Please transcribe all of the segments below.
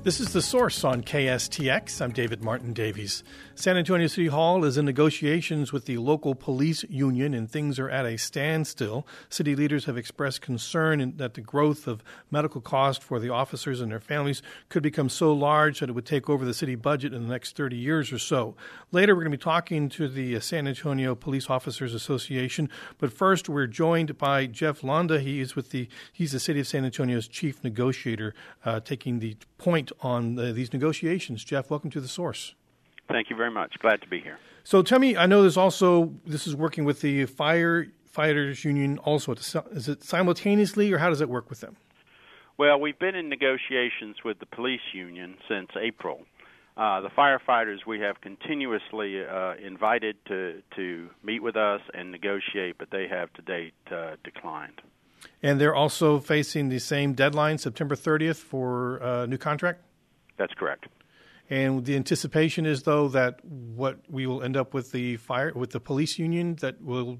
This is The Source on KSTX. I'm David Martin Davies. San Antonio City Hall is in negotiations with the local police union, and things are at a standstill. City leaders have expressed concern that the growth of medical costs for the officers and their families could become so large that it would take over the city budget in the next 30 years or so. Later, we're going to be talking to the San Antonio Police Officers Association. But first, we're joined by Jeff Londa. He's the City of San Antonio's chief negotiator, taking the point on these negotiations. Jeff, welcome to The Source. Thank you very much. Glad to be here. So tell me, I know this is working with the firefighters union also. Is it simultaneously, or how does it work with them? Well, we've been in negotiations with the police union since April. The firefighters we have continuously invited to meet with us and negotiate, but they have to date declined. And they're also facing the same deadline, September 30th, for a new contract? That's correct. And the anticipation is, though, that what we will end up with the police union, that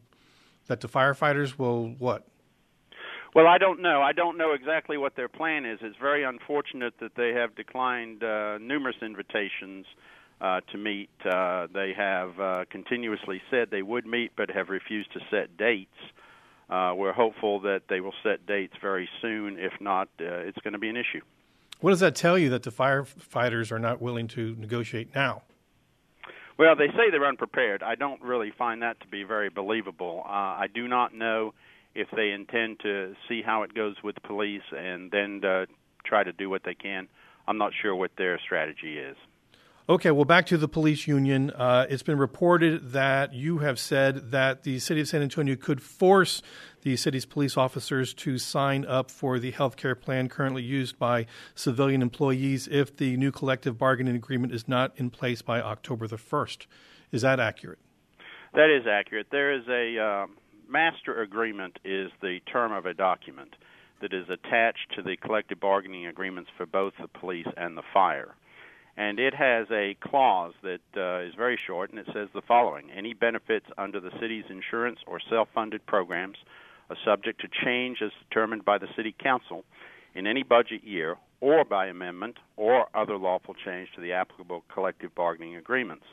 the firefighters will what? Well, I don't know. I don't know exactly what their plan is. It's very unfortunate that they have declined numerous invitations to meet. They have continuously said they would meet, but have refused to set dates. We're hopeful that they will set dates very soon. If not, it's going to be an issue. What does that tell you, that the firefighters are not willing to negotiate now? Well, they say they're unprepared. I don't really find that to be very believable. I do not know if they intend to see how it goes with the police and then try to do what they can. I'm not sure what their strategy is. Okay, well, back to the police union. It's been reported that you have said that the city of San Antonio could force the city's police officers to sign up for the health care plan currently used by civilian employees if the new collective bargaining agreement is not in place by October the 1st. Is that accurate? That is accurate. There is a master agreement is the term of a document that is attached to the collective bargaining agreements for both the police and the fire. And it has a clause that is very short, and it says the following: any benefits under the city's insurance or self-funded programs are subject to change as determined by the city council in any budget year or by amendment or other lawful change to the applicable collective bargaining agreements.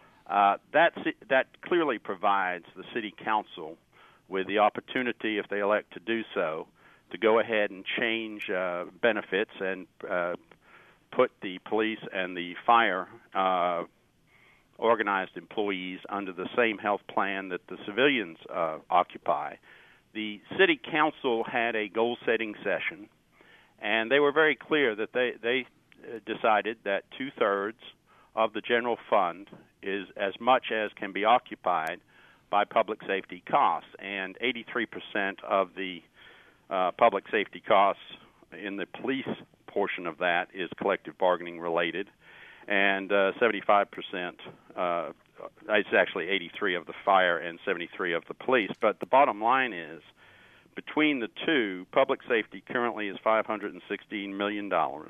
That clearly provides the city council with the opportunity, if they elect to do so, to go ahead and change benefits and put the police and the fire organized employees under the same health plan that the civilians occupy. The city council had a goal-setting session, and they were very clear that they decided that 2/3 of the general fund is as much as can be occupied by public safety costs, and 83% of the public safety costs in the police portion of that is collective bargaining related, and 75%, it's actually 83 of the fire and 73 of the police. But the bottom line is, between the two, public safety currently is $516 million,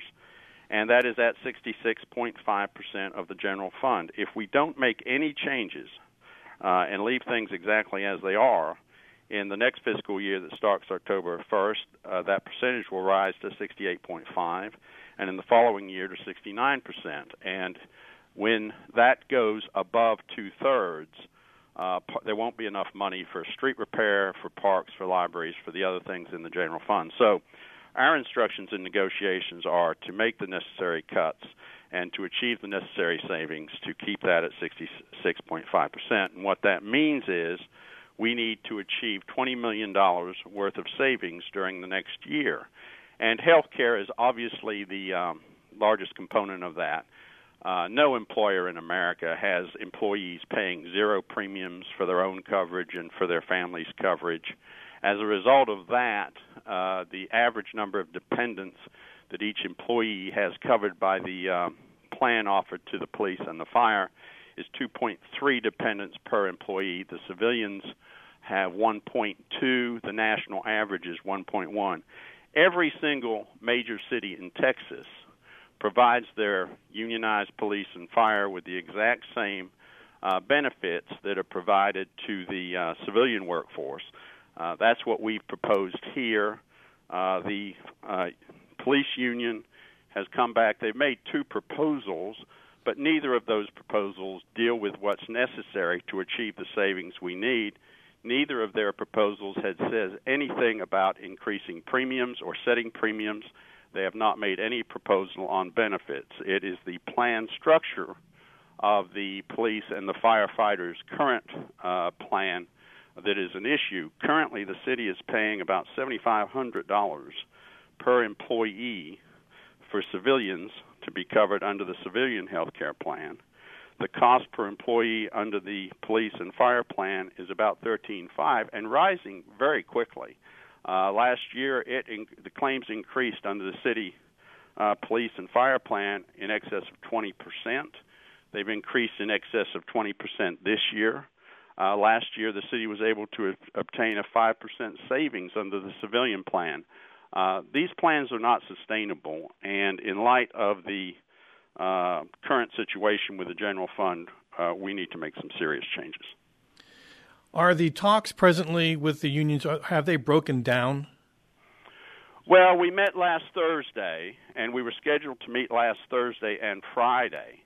and that is at 66.5% of the general fund. If we don't make any changes and leave things exactly as they are, in the next fiscal year that starts October 1st, that percentage will rise to 68.5%, and in the following year to 69%. And when that goes above 2/3, there won't be enough money for street repair, for parks, for libraries, for the other things in the general fund. So our instructions in negotiations are to make the necessary cuts and to achieve the necessary savings to keep that at 66.5%. And what that means is we need to achieve $20 million worth of savings during the next year. And health care is obviously the largest component of that. No employer in America has employees paying zero premiums for their own coverage and for their family's coverage. As a result of that, the average number of dependents that each employee has covered by the plan offered to the police and the fire is 2.3 dependents per employee. The civilians have 1.2. The national average is 1.1. Every single major city in Texas provides their unionized police and fire with the exact same benefits that are provided to the civilian workforce. That's what we've proposed here. The police union has come back. They've made 2 proposals, but neither of those proposals deal with what's necessary to achieve the savings we need. Neither of their proposals says anything about increasing premiums or setting premiums. They have not made any proposal on benefits. It is the plan structure of the police and the firefighters' current plan that is an issue. Currently, the city is paying about $7,500 per employee for civilians to be covered under the civilian health care plan. The cost per employee under the police and fire plan is about $13,500 and rising very quickly. Last year, the claims increased under the city police and fire plan in excess of 20%. They've increased in excess of 20% this year. Last year, the city was able to obtain a 5% savings under the civilian plan. These plans are not sustainable, and in light of the current situation with the general fund, we need to make some serious changes. Are the talks presently with the unions, have they broken down? Well, we met last Thursday, and we were scheduled to meet last Thursday and Friday.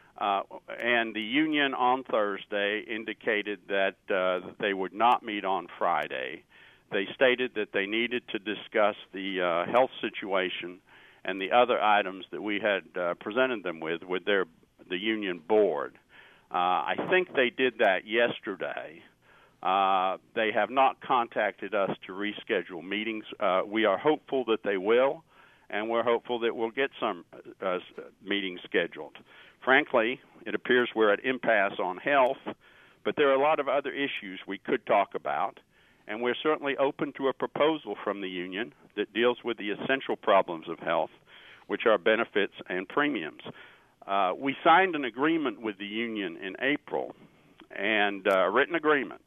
And the union on Thursday indicated that they would not meet on Friday. They stated that they needed to discuss the health situation and the other items that we had presented them with the union board. I think they did that yesterday. They have not contacted us to reschedule meetings. We are hopeful that they will, and we're hopeful that we'll get some meetings scheduled. Frankly, it appears we're at impasse on health, but there are a lot of other issues we could talk about, and we're certainly open to a proposal from the union that deals with the essential problems of health, which are benefits and premiums. We signed an agreement with the union in April, and a written agreement,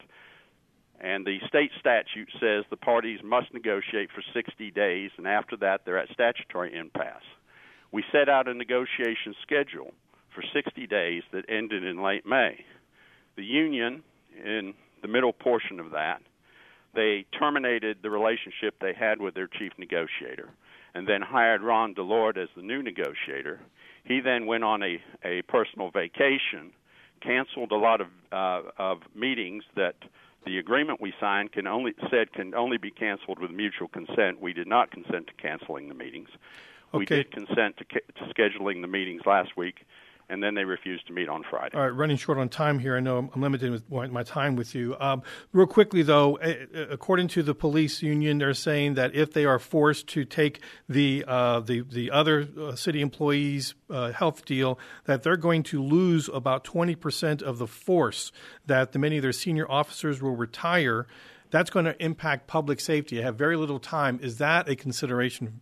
and the state statute says the parties must negotiate for 60 days, and after that they're at statutory impasse. We set out a negotiation schedule for 60 days that ended in late May. The union, in the middle portion of that, they terminated the relationship they had with their chief negotiator and then hired Ron DeLorde as the new negotiator. He then went on a personal vacation, canceled a lot of meetings that the agreement we signed can only be canceled with mutual consent. We did not consent to canceling the meetings. Okay. We did consent to scheduling the meetings last week, and then they refused to meet on Friday. All right, running short on time here. I know I'm limited with my time with you. Real quickly, though, according to the police union, they're saying that if they are forced to take the other city employees' health deal, that they're going to lose about 20% of the force, that many of their senior officers will retire. That's going to impact public safety. I have very little time. Is that a consideration?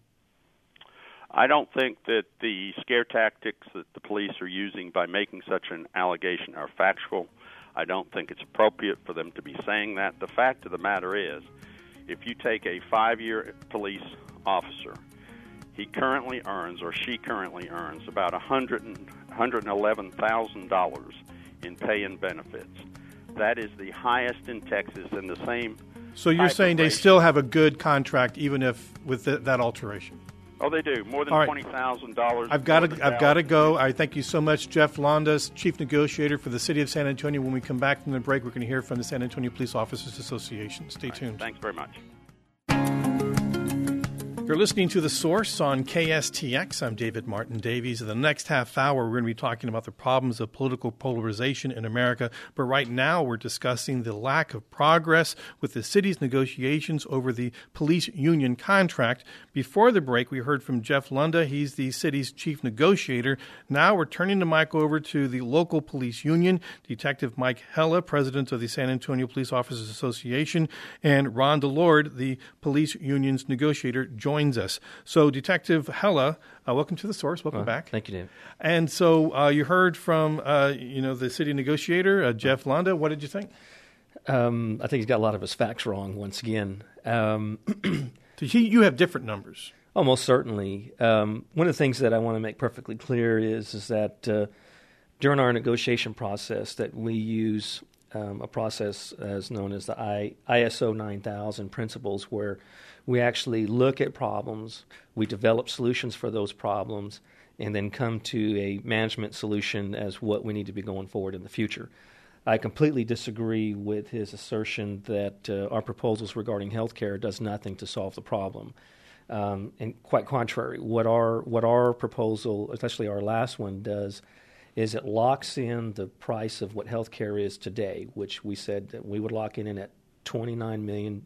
I don't think that the scare tactics that the police are using by making such an allegation are factual. I don't think it's appropriate for them to be saying that. The fact of the matter is, if you take a 5-year police officer, he currently earns, or she currently earns, about $111,000 in pay and benefits. That is the highest in Texas, and the same. So you're saying they still have a good contract, even if with that alteration? Oh, they do. More than $20,000. I've got to go. I thank you so much, Jeff Londa, Chief Negotiator for the City of San Antonio. When we come back from the break, we're going to hear from the San Antonio Police Officers Association. Stay tuned. Thanks very much. You're listening to The Source on KSTX. I'm David Martin Davies. In the next half hour, we're going to be talking about the problems of political polarization in America. But right now, we're discussing the lack of progress with the city's negotiations over the police union contract. Before the break, we heard from Jeff Londa. He's the city's chief negotiator. Now we're turning the mic over to the local police union, Detective Mike Hella, president of the San Antonio Police Officers Association, and Ron DeLorde, the police union's negotiator, joins us. So, Detective Hella, welcome to The Source. Welcome back. Thank you, Dave. And so you heard from, the city negotiator, Jeff Londa. What did you think? I think he's got a lot of his facts wrong once again. You have different numbers. Oh, most certainly. One of the things that I want to make perfectly clear is that during our negotiation process that we use a process as known as the ISO 9000 principles, where we actually look at problems, we develop solutions for those problems, and then come to a management solution as what we need to be going forward in the future. I completely disagree with his assertion that our proposals regarding healthcare does nothing to solve the problem. And quite contrary, what our proposal, especially our last one, does is it locks in the price of what healthcare is today, which we said that we would lock in at $29 million.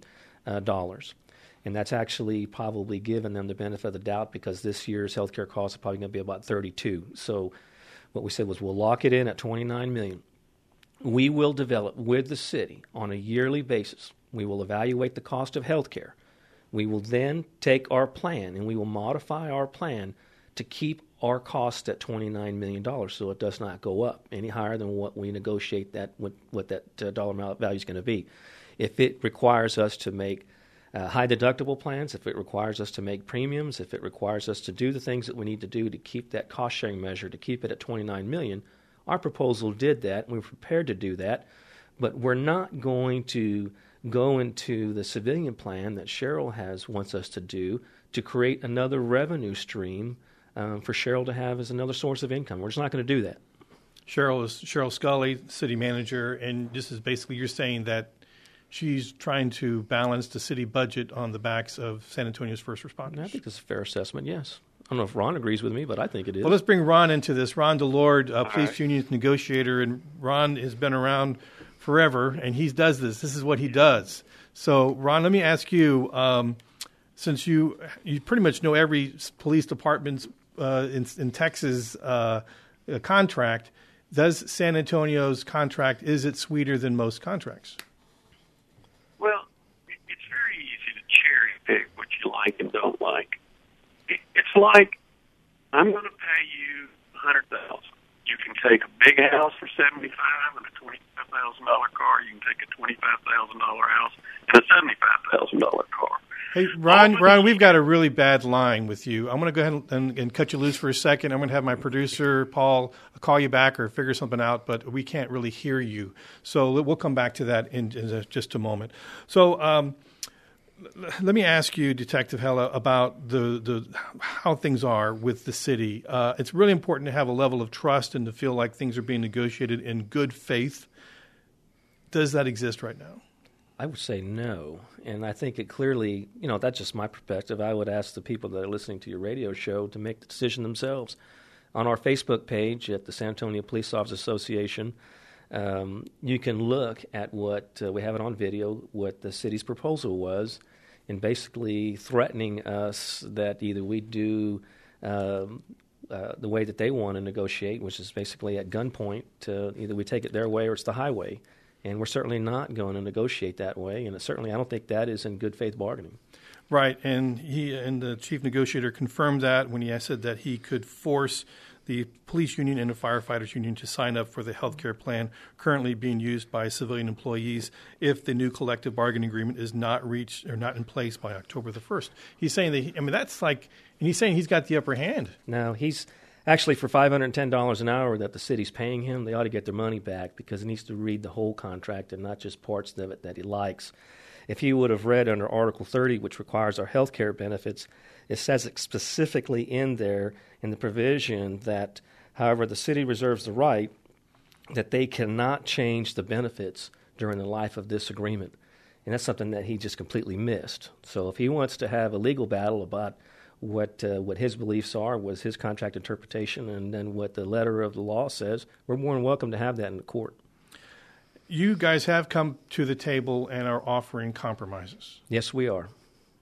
And that's actually probably given them the benefit of the doubt, because this year's healthcare costs are probably going to be about 32. So what we said was we'll lock it in at $29 million. We will develop with the city on a yearly basis. We will evaluate the cost of healthcare. We will then take our plan and we will modify our plan to keep our cost at $29 million, so it does not go up any higher than what we negotiate that what that dollar amount value is going to be. If it requires us to make high deductible plans, if it requires us to make premiums, if it requires us to do the things that we need to do to keep that cost sharing measure, to keep it at $29 million, our proposal did that, and we're prepared to do that. But we're not going to go into the civilian plan that Cheryl wants us to do to create another revenue stream for Cheryl to have as another source of income. We're just not going to do that. Cheryl is Cheryl Scully, city manager, and this is basically you're saying that she's trying to balance the city budget on the backs of San Antonio's first responders. I think that's a fair assessment, yes. I don't know if Ron agrees with me, but I think it is. Well, let's bring Ron into this. Ron DeLord, police union negotiator, and Ron has been around forever, and he does this. This is what he does. So, Ron, let me ask you, since you pretty much know every police department's in Texas contract, does San Antonio's contract, is it sweeter than most contracts? Well, it's very easy to cherry pick what you like and don't like. It's like, I'm going to pay you $100,000. You can take a big house for $75,000 and a $25,000 car. You can take a $25,000 house and a $75,000 car. Hey, Ron, we've got a really bad line with you. I'm going to go ahead and cut you loose for a second. I'm going to have my producer, Paul, call you back or figure something out, but we can't really hear you. So we'll come back to that in just a moment. So let me ask you, Detective Hella, about the how things are with the city. It's really important to have a level of trust and to feel like things are being negotiated in good faith. Does that exist right now? I would say no, and I think it clearly, that's just my perspective. I would ask the people that are listening to your radio show to make the decision themselves. On our Facebook page at the San Antonio Police Officers Association, you can look at what, we have it on video, what the city's proposal was, and basically threatening us that either we do the way that they want to negotiate, which is basically at gunpoint, either we take it their way or it's the highway. And we're certainly not going to negotiate that way, and I don't think that is in good faith bargaining. Right, and the chief negotiator confirmed that when he said that he could force the police union and the firefighters union to sign up for the health care plan currently being used by civilian employees if the new collective bargaining agreement is not reached or not in place by October the 1st. He's saying that, and he's saying he's got the upper hand. No, he's actually, for $510 an hour that the city's paying him, they ought to get their money back because he needs to read the whole contract and not just parts of it that he likes. If he would have read under Article 30, which requires our health care benefits, it says it specifically in there in the provision that, however, the city reserves the right that they cannot change the benefits during the life of this agreement. And that's something that he just completely missed. So if he wants to have a legal battle about what his beliefs are, was his contract interpretation, and then what the letter of the law says, we're more than welcome to have that in the court. You guys have come to the table and are offering compromises. Yes, we are.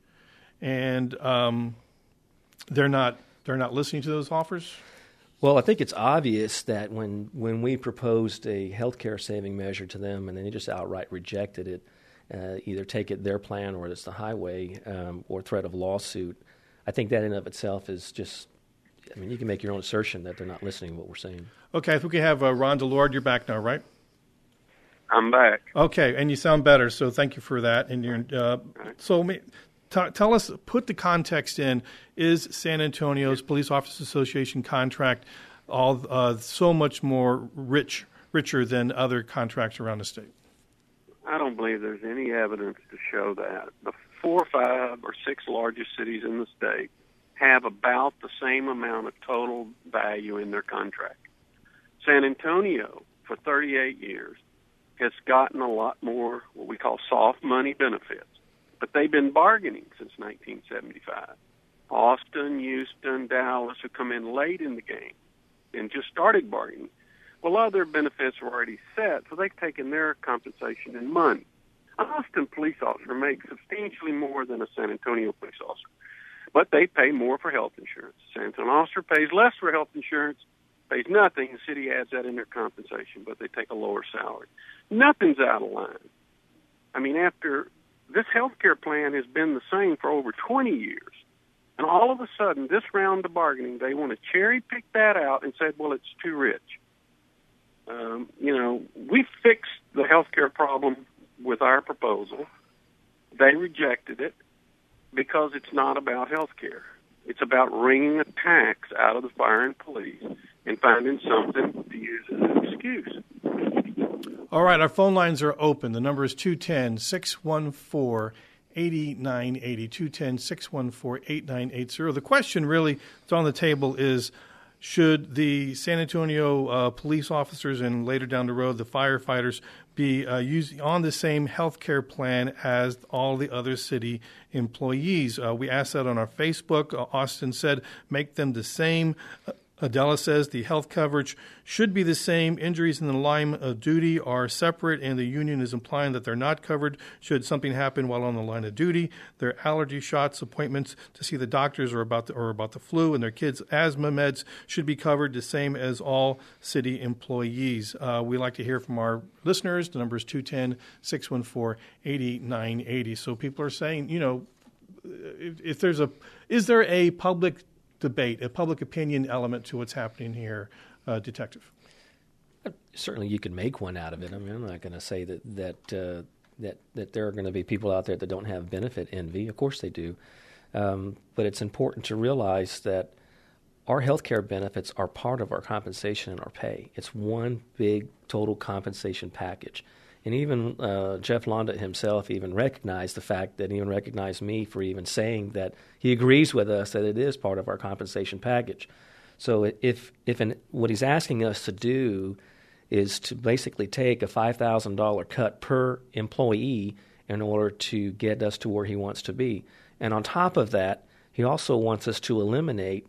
And they're not listening to those offers? Well, I think it's obvious that when we proposed a health care saving measure to them and they just outright rejected it, either take it their plan or it's the highway or threat of lawsuit, I think that in of itself is just, you can make your own assertion that they're not listening to what we're saying. Okay, if we could have Ron DeLord, you're back now, right? I'm back. Okay, and you sound better, so thank you for that. And you're tell us, put the context in, is San Antonio's Police Officers Association contract so much more rich richer than other contracts around the state? I don't believe there's any evidence to show that. The 4, 5, or 6 largest cities in the state have about the same amount of total value in their contract. San Antonio, for 38 years, has gotten a lot more what we call soft money benefits, but they've been bargaining since 1975. Austin, Houston, Dallas have come in late in the game and just started bargaining. Well, a lot of their benefits were already set, so they've taken their compensation in money. An Austin police officer makes substantially more than a San Antonio police officer, but they pay more for health insurance. San Antonio officer pays less for health insurance, pays nothing. The city adds that in their compensation, but they take a lower salary. Nothing's out of line. I mean, after this health care plan has been the same for over 20 years, and all of a sudden, this round of bargaining, they want to cherry-pick that out and say, well, it's too rich. We fixed the health care problem with our proposal. They rejected it because it's not about health care. It's about wringing a tax out of the fire and police and finding something to use as an excuse. All right, our phone lines are open. The number is 210-614-8980, 210-614-8980. The question really that's on the table is, should the San Antonio police officers and later down the road the firefighters be using on the same health care plan as all the other city employees? We asked that on our Facebook. Austin said make them the same. Adela says the health coverage should be the same. Injuries in the line of duty are separate, and the union is implying that they're not covered should something happen while on the line of duty. Their allergy shots, appointments to see the doctors or about the flu, and their kids' asthma meds should be covered the same as all city employees. We like to hear from our listeners. The number is 210-614-8980. So people are saying, is there a public debate, a public opinion element to what's happening here, Detective? Certainly, you can make one out of it. I mean, I'm not going to say that there are going to be people out there that don't have benefit envy. Of course, they do, but it's important to realize that our health care benefits are part of our compensation and our pay. It's one big total compensation package. And even Jeff Londa himself even recognized the fact that he even recognized me for even saying that he agrees with us that it is part of our compensation package. So what he's asking us to do is to basically take a $5,000 cut per employee in order to get us to where he wants to be. And on top of that, he also wants us to eliminate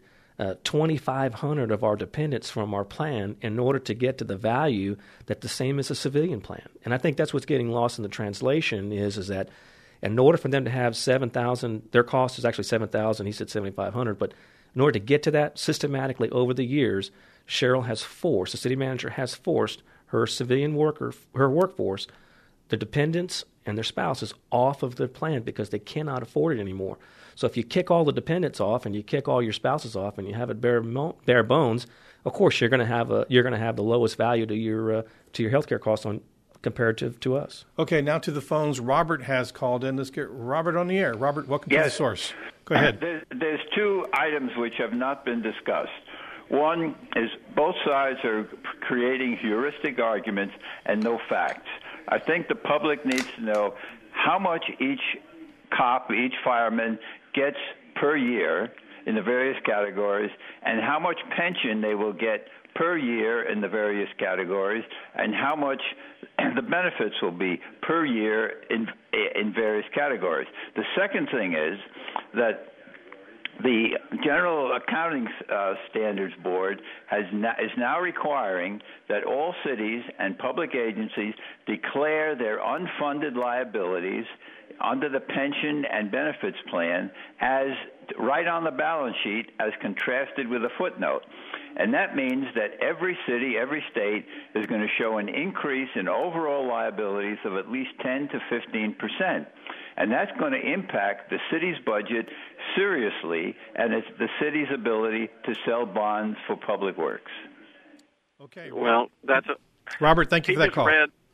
2,500 of our dependents from our plan in order to get to the value that the same as a civilian plan. And I think that's what's getting lost in the translation is that in order for them to have 7,000, their cost is actually 7,000. He said 7,500. But in order to get to that systematically over the years, Cheryl has forced, the city manager has forced her civilian her workforce, the dependents and their spouses off of the plan because they cannot afford it anymore. So if you kick all the dependents off and you kick all your spouses off and you have it bare bones, of course you're going to have the lowest value to your healthcare costs comparative to us. Okay, now to the phones. Robert has called in. Let's get Robert on the air. Robert, welcome to The Source. Go ahead. There's two items which have not been discussed. One is both sides are creating heuristic arguments and no facts. I think the public needs to know how much each cop, each fireman gets per year in the various categories and how much pension they will get per year in the various categories and how much the benefits will be per year in various categories. The second thing is that the General Accounting Standards Board is now requiring that all cities and public agencies declare their unfunded liabilities under the pension and benefits plan as right on the balance sheet as contrasted with a footnote. And that means that every city, every state is going to show an increase in overall liabilities of at least 10 to 15%. And that's going to impact the city's budget seriously, and it's the city's ability to sell bonds for public works. Okay. Well, that's Robert, thank you for that call.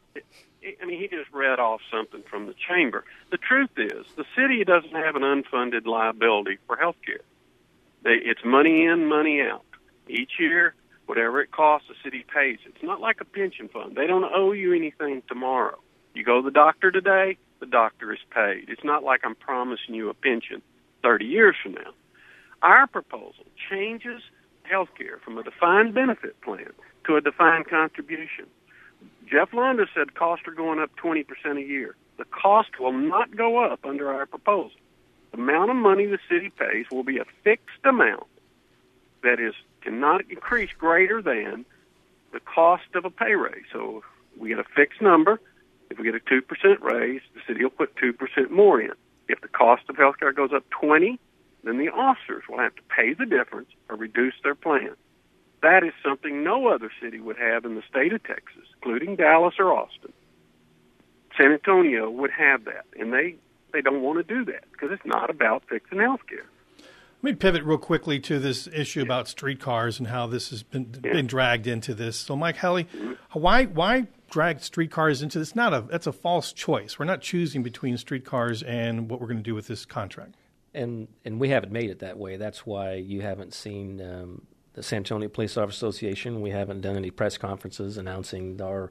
He just read off something from the chamber. The truth is, the city doesn't have an unfunded liability for health care. It's money in, money out. Each year, Whatever it costs, the city pays. It's not like a pension fund. They don't owe you anything tomorrow. You go to the doctor today, the doctor is paid. It's not like I'm promising you a pension 30 years from now. Our proposal changes health care from a defined benefit plan to a defined contribution. Jeff Londa said costs are going up 20% a year. The cost will not go up under our proposal. The amount of money the city pays will be a fixed amount that cannot increase greater than the cost of a pay raise. So we get a fixed number. If we get a 2% raise, the city will put 2% more in. If the cost of health care goes up 20%, then the officers will have to pay the difference or reduce their plan. That is something no other city would have in the state of Texas, including Dallas or Austin. San Antonio would have that, and they don't want to do that because it's not about fixing health care. Let me pivot real quickly to this issue about streetcars and how this has been dragged into this. So, Mike Helly, why drag streetcars into this? That's a false choice. We're not choosing between streetcars and what we're going to do with this contract. And we haven't made it that way. That's why you haven't seen the San Antonio Police Officers Association. We haven't done any press conferences announcing our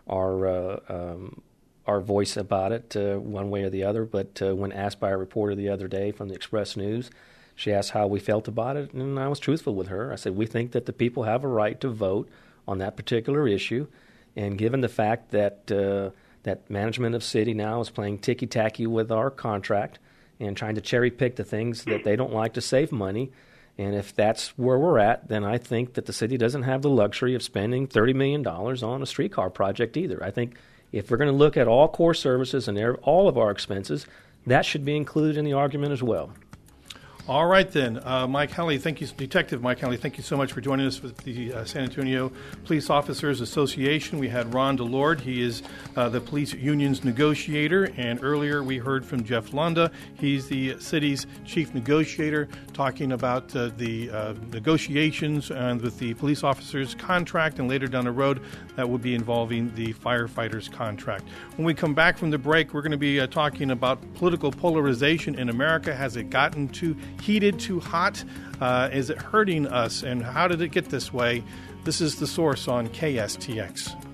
voice about it one way or the other. But when asked by a reporter the other day from the Express News, she asked how we felt about it, and I was truthful with her. I said, we think that the people have a right to vote on that particular issue, and given the fact that that management of city now is playing ticky-tacky with our contract and trying to cherry-pick the things that they don't like to save money, and if that's where we're at, then I think that the city doesn't have the luxury of spending $30 million on a streetcar project either. I think if we're going to look at all core services and all of our expenses, that should be included in the argument as well. All right, then. Mike Helly, thank you, Detective Mike Helly, thank you so much for joining us with the San Antonio Police Officers Association. We had Ron DeLorde. He is the police union's negotiator. And earlier we heard from Jeff Londa. He's the city's chief negotiator, talking about the negotiations with the police officers' contract, and later down the road that will be involving the firefighters' contract. When we come back from the break, we're going to be talking about political polarization in America. Has it gotten too heated, too hot? Is it hurting us? And how did it get this way? This is The Source on KSTX.